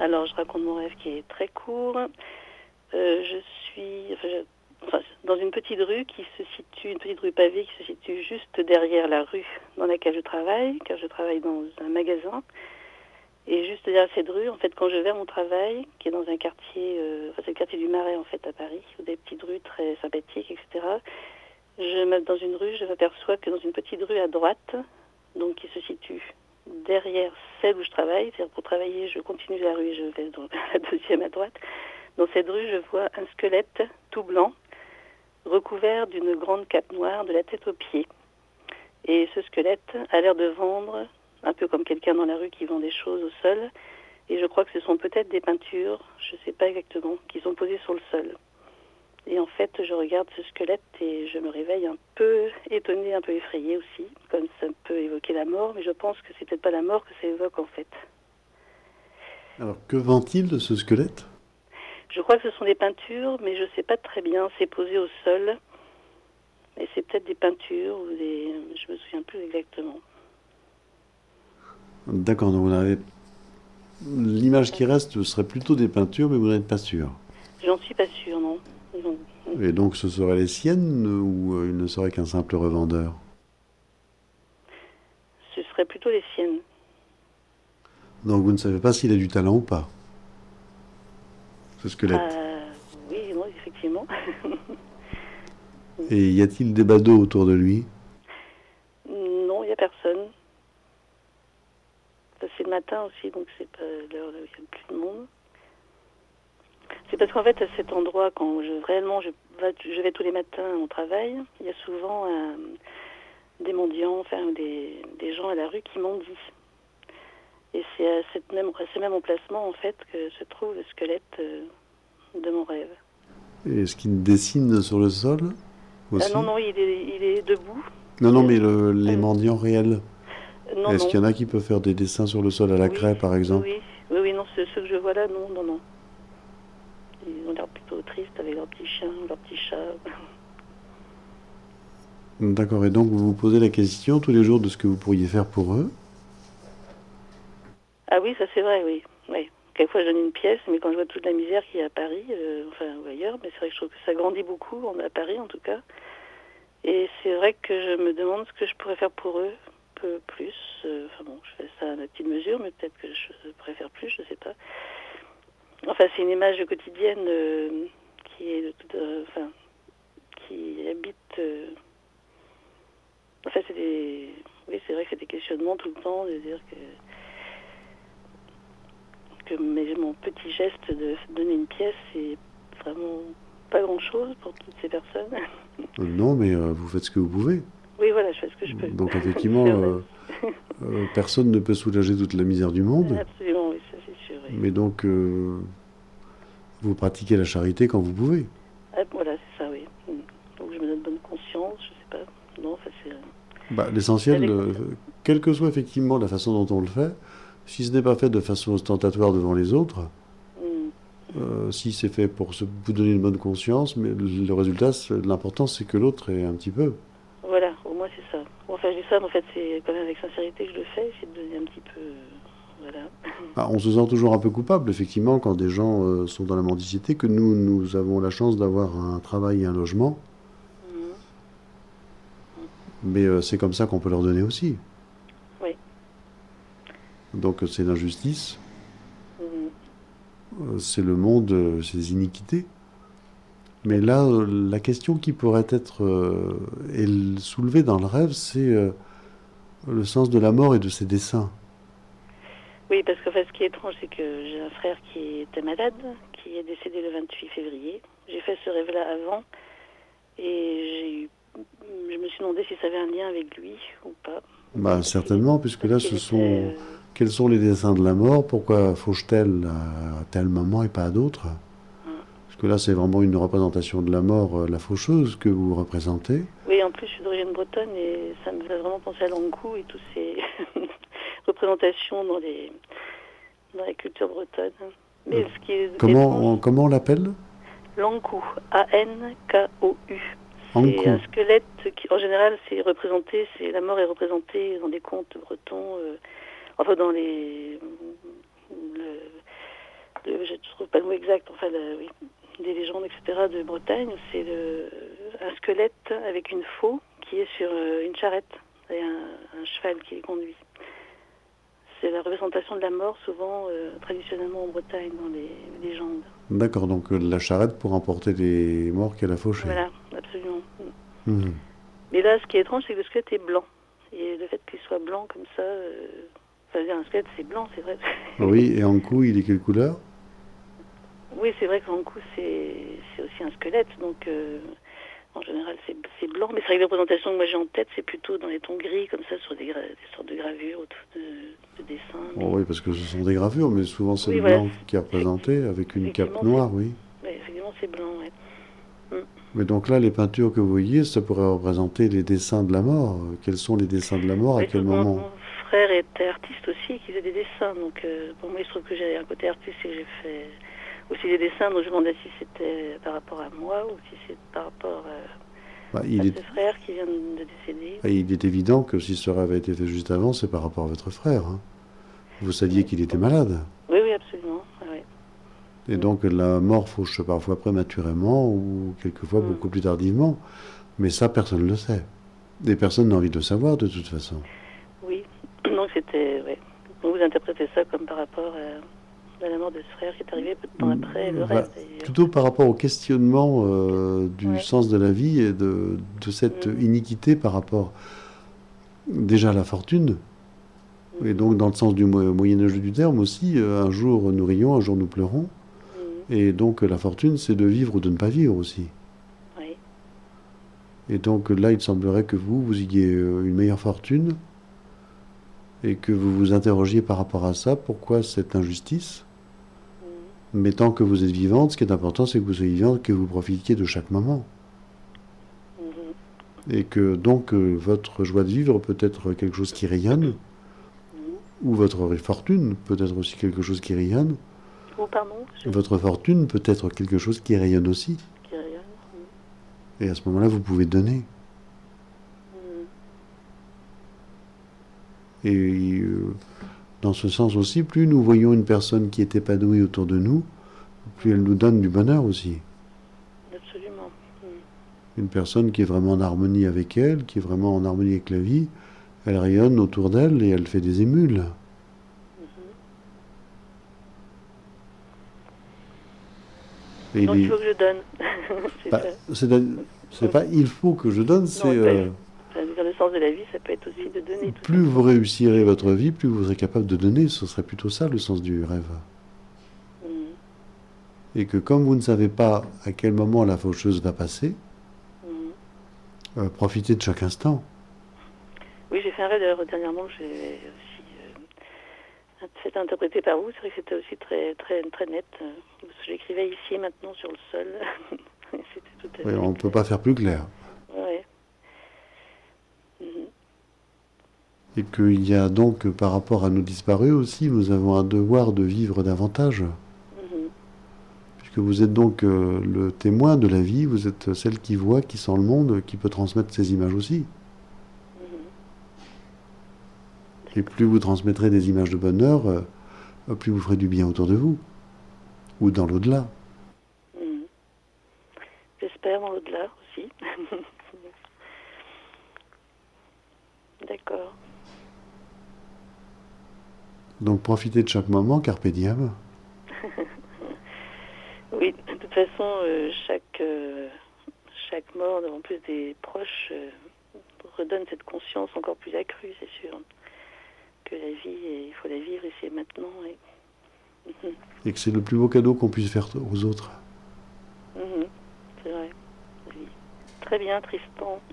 Alors, je raconte mon rêve qui est très court. Je suis dans une petite rue une petite rue pavée qui se situe juste derrière la rue dans laquelle je travaille, car je travaille dans un magasin. Et juste derrière cette rue, en fait, quand je vais à mon travail, qui est dans un quartier, c'est le quartier du Marais, en fait, à Paris, où des petites rues très sympathiques, etc. Dans une rue, je m'aperçois que dans une petite rue à droite, donc qui se situe derrière celle où je travaille, c'est-à-dire pour travailler, je continue la rue et je vais dans la deuxième à droite. Dans cette rue, je vois un squelette tout blanc, recouvert d'une grande cape noire de la tête aux pieds. Et ce squelette a l'air de vendre, un peu comme quelqu'un dans la rue qui vend des choses au sol. Et je crois que ce sont peut-être des peintures, je ne sais pas exactement, qui sont posées sur le sol. Et en fait, je regarde ce squelette et je me réveille un peu étonnée, un peu effrayée aussi, comme ça peut évoquer la mort, mais je pense que c'est peut-être pas la mort que ça évoque en fait. Alors, que vend-il de ce squelette? Je crois que ce sont des peintures, mais je ne sais pas très bien, c'est posé au sol. Et c'est peut-être des peintures ou des... Je me souviens plus exactement. D'accord, donc l'image qui reste serait plutôt des peintures, mais vous n'êtes pas sûr. J'en suis pas sûre, non. Non. Et donc ce seraient les siennes ou il ne serait qu'un simple revendeur? Ce serait plutôt les siennes. Donc vous ne savez pas s'il a du talent ou pas, ce squelette. Oui, non, effectivement. Et y a-t-il des badauds autour de lui? Non, il n'y a personne. C'est le matin aussi, donc c'est pas l'heure où il y a plus de monde. C'est parce qu'en fait, à cet endroit, quand je vais tous les matins au travail, il y a souvent des mendiants, des gens à la rue qui mendient. Et c'est à ce même emplacement, en fait, que se trouve le squelette de mon rêve. Et est-ce qu'il dessine sur le sol Non, aussi? non, il est debout. Non, non, mais les Euh, mendiants réels. non, Est-ce qu'il non. y en a qui peuvent faire des dessins sur le sol à la Oui, craie, par oui, exemple? oui. Oui, oui, non, ceux que je vois là, non, non, non. Ils ont l'air plutôt tristes avec leurs petits chiens, leurs petits chats. D'accord, et donc vous vous posez la question tous les jours de ce que vous pourriez faire pour eux? Ah oui, ça c'est vrai, oui. Oui. Quelquefois je donne une pièce, mais quand je vois toute la misère qu'il y a à Paris, ou ailleurs, mais c'est vrai que je trouve que ça grandit beaucoup, à Paris en tout cas. Et c'est vrai que je me demande ce que je pourrais faire pour eux, un peu plus. Je fais ça à ma petite mesure, mais peut-être que je pourrais faire plus, je ne sais pas. Enfin, c'est une image quotidienne qui est, qui habite. C'est des. Oui, c'est vrai que c'est des questionnements tout le temps, de dire que mon petit geste de donner une pièce, c'est vraiment pas grand-chose pour toutes ces personnes. Non, mais vous faites ce que vous pouvez. Oui, voilà, je fais ce que je peux. Donc C'est effectivement, vrai. personne ne peut soulager toute la misère du monde, Absolument, oui, ça c'est sûr. Oui. mais donc vous pratiquez la charité quand vous pouvez. Ah, voilà, c'est ça, oui. Donc je me donne bonne conscience, je sais pas. Non, ça c'est... Bah, C'est l'essentiel, avec comme ça. quelle que soit effectivement la façon dont on le fait, si ce n'est pas fait de façon ostentatoire devant les autres, Mm. si c'est fait pour vous donner une bonne conscience, mais le résultat, l'important c'est que l'autre ait un petit peu. Voilà, au moins c'est ça. Enfin, je dis ça, mais en fait, c'est quand même avec sincérité que je le fais, c'est de donner un petit peu... voilà. Ah, on se sent toujours un peu coupable, effectivement, quand des gens sont dans la mendicité, que nous avons la chance d'avoir un travail et un logement, Mm. mais c'est comme ça qu'on peut leur donner aussi. Oui. Donc c'est l'injustice, Mm. c'est le monde, c'est les iniquités. Mais là, la question qui pourrait être soulevée dans le rêve, c'est le sens de la mort et de ses desseins. Oui, parce que ce qui est étrange, c'est que j'ai un frère qui était malade, qui est décédé le 28 février. J'ai fait ce rêve-là avant, et je me suis demandé si ça avait un lien avec lui ou pas. Bah, certainement, puisque Parce là, qu'il était... quels sont les desseins de la mort? Pourquoi fauche-t-elle à tel moment et pas à d'autres? Parce que là, c'est vraiment une représentation de la mort, la faucheuse que vous représentez. Oui, en plus, je suis d'origine bretonne, et ça me fait vraiment penser à Lankou et toutes ces représentations dans la culture bretonne. Euh, Mais ce qui est étrange, comment on l'appelle? Lankou, A-N-K-O-U. C'est un Ankou. squelette qui, en général, la mort est représentée dans des contes bretons, dans trouve pas le mot exact, enfin, oui, des légendes, etc., de Bretagne, c'est un squelette avec une faux qui est sur une charrette et un cheval qui les conduit. C'est la représentation de la mort, souvent, traditionnellement en Bretagne, dans les légendes. D'accord, donc la charrette pour emporter les morts qu'elle a fauchés. Voilà, absolument. Mhm. Mais là, ce qui est étrange, c'est que le squelette est blanc. Et le fait qu'il soit blanc comme ça, enfin, un squelette, c'est blanc, c'est vrai. Oui, et en cou, il est quelle couleur? Oui, c'est vrai qu'en cou, c'est aussi un squelette, donc en général, c'est blanc. Mais c'est vrai que la représentation que moi j'ai en tête, c'est plutôt dans les tons gris, comme ça, sur des sortes de gravures, de dessins. Mais... Oh oui, parce que ce sont des gravures, mais souvent c'est oui, le voilà, blanc qui est représenté, avec une cape noire, oui. Oui, effectivement, c'est blanc, oui. Mais donc là, les peintures que vous voyez, ça pourrait représenter les dessins de la mort. Quels sont les dessins de la mort, à quel moment? Mon frère était artiste aussi, et qui faisait des dessins, donc pour moi, il se trouve que j'ai un côté artiste et que j'ai fait aussi des dessins, donc je me demandais si c'était par rapport à moi ou si c'est par rapport à ce frère qui vient de décéder. Il est évident que si ce rêve a été fait juste avant, c'est par rapport à votre frère. Hein. Vous saviez qu'il était malade. Oui, oui, absolument. Oui. Et donc la mort fauche parfois prématurément ou quelquefois beaucoup plus tardivement. Mais ça, personne ne le sait. Et personne n'a envie de le savoir de toute façon. Oui, donc c'était... Oui. Donc vous interprétez ça comme par rapport à la mort de ce frère qui est arrivé peu de temps après le rêve. Plutôt par rapport au questionnement du sens de la vie et de cette iniquité par rapport déjà à la fortune. Et donc dans le sens du Moyen-Âge du terme aussi, un jour nous rions, un jour nous pleurons. Et donc la fortune, c'est de vivre ou de ne pas vivre aussi. Oui. Et donc là, il semblerait que vous ayez une meilleure fortune et que vous vous interrogiez par rapport à ça, pourquoi cette injustice? Mais tant que vous êtes vivante, ce qui est important, c'est que vous soyez vivante, que vous profitiez de chaque moment. Et que donc votre joie de vivre peut être quelque chose qui rayonne, ou votre fortune peut être aussi quelque chose qui rayonne. Oh, pardon, votre fortune peut être quelque chose qui rayonne aussi. Qui rayonne. Et à ce moment-là, vous pouvez donner. Et dans ce sens aussi, plus nous voyons une personne qui est épanouie autour de nous, plus elle nous donne du bonheur aussi. Absolument. Une personne qui est vraiment en harmonie avec elle, qui est vraiment en harmonie avec la vie, elle rayonne autour d'elle et elle fait des émules. Et donc il faut que je donne. C'est pas il faut que je donne, c'est... Dans le sens de la vie, ça peut être aussi de donner. Plus vous réussirez votre vie, plus vous serez capable de donner. Ce serait plutôt ça le sens du rêve. Et que comme vous ne savez pas à quel moment la faucheuse va passer, profitez de chaque instant. Oui, j'ai fait un rêve dernièrement, j'ai aussi fait interpréter par vous. C'est vrai que c'était aussi très, très, très net. J'écrivais ici et maintenant sur le sol. C'était tout à fait on ne peut pas faire plus clair. Oui. Et qu'il y a donc, par rapport à nos disparus aussi, nous avons un devoir de vivre davantage. Puisque vous êtes donc le témoin de la vie, vous êtes celle qui voit, qui sent le monde, qui peut transmettre ces images aussi. Et plus vous transmettrez des images de bonheur, plus vous ferez du bien autour de vous. Ou dans l'au-delà. J'espère dans l'au-delà aussi. D'accord. Donc profitez de chaque moment, carpe diem. Oui, de toute façon, chaque mort, en plus des proches, redonne cette conscience encore plus accrue, c'est sûr. Que la vie, il faut la vivre ici et maintenant. Et que c'est le plus beau cadeau qu'on puisse faire aux autres. C'est vrai. Oui. Très bien, Tristan.